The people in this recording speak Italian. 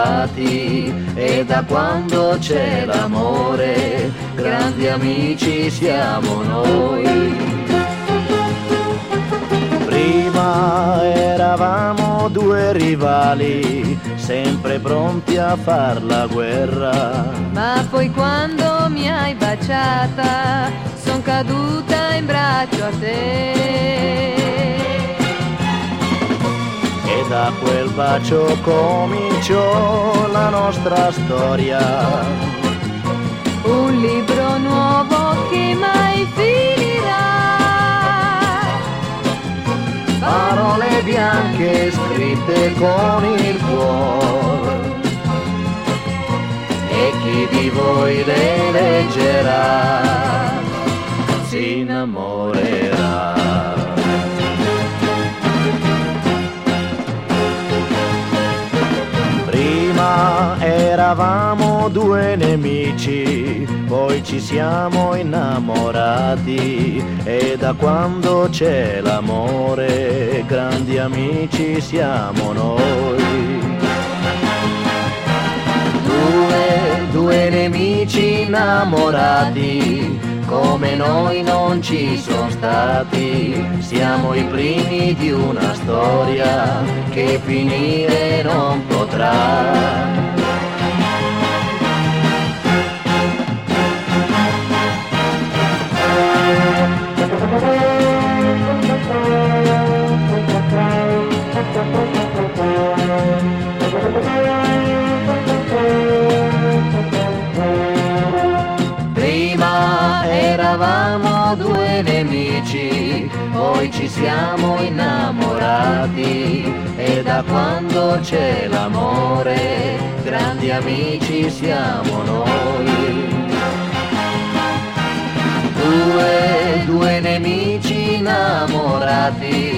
innamorati e da quando c'è l'amore grandi amici siamo noi. Prima eravamo due rivali, sempre pronti a far la guerra. Ma poi quando mi hai baciata, son caduta in braccio a te. E da quel bacio cominciò la nostra storia. Un libro nuovo che mai finirà. Parole bianche scritte con il cuore, e chi di voi le leggerà si innamorerà. Prima eravamo due nemici, poi ci siamo innamorati e da quando c'è l'amore grandi amici siamo noi. Due nemici innamorati, come noi non ci sono stati, siamo i primi di una storia che finire non potrà. Prima eravamo due nemici, poi ci siamo innamorati e da quando c'è l'amore grandi amici siamo noi. Due nemici innamorati